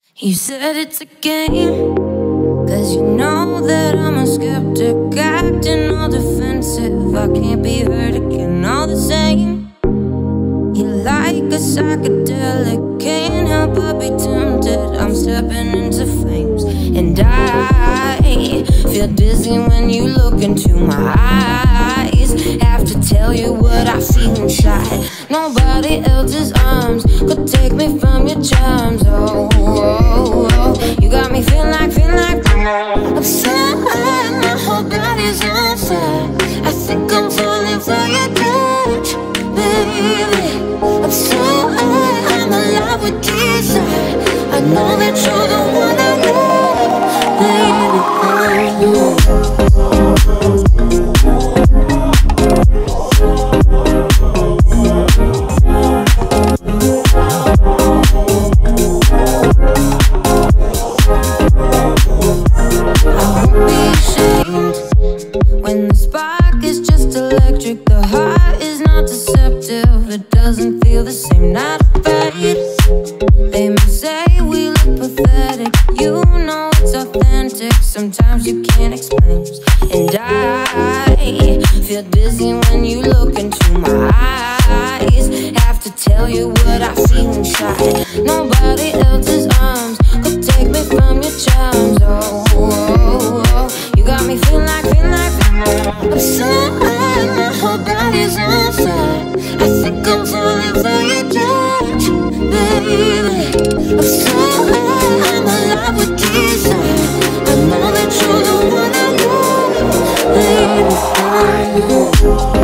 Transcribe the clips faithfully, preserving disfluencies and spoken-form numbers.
You said it's a game, cause you know that I'm a skeptic, acting all defensive. I can't be hurt again, all the same. You're like a psychedelic, can't help but be tempted. I'm stepping into flames, and I feel dizzy when you look into my eyes. Have to tell you what I feel inside. Nobody else's arms could take me from your charms. Oh, oh, oh. You got me feeling like, feeling like upside. My whole body's on fire. I think I'm falling for your touch, baby. I'm so high, I'm alive with desire. I know that you're the one I love, baby. I know. When the spark is just electric, the heart is not deceptive. It doesn't feel the same, not afraid. They may say we look pathetic, you know it's authentic. Sometimes you can't explain. And I feel dizzy when you look into my eyes. Have to tell you what I feel inside. Nobody else's arms could take me from your charms. Oh, oh, oh. You got me feeling like, feeling like I'm so high, my whole body's on fire. I think I'm falling for your touch, baby. I'm so high, I'm alive with desire. I know that you're the one I love, baby. I know.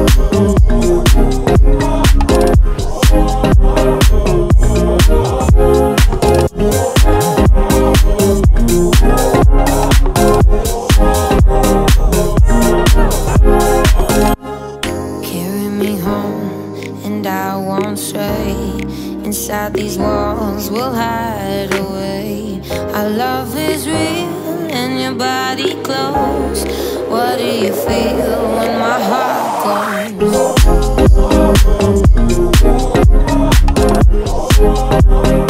Inside these walls we'll hide away. Our love is real and your body close. What do you feel when my heart goes?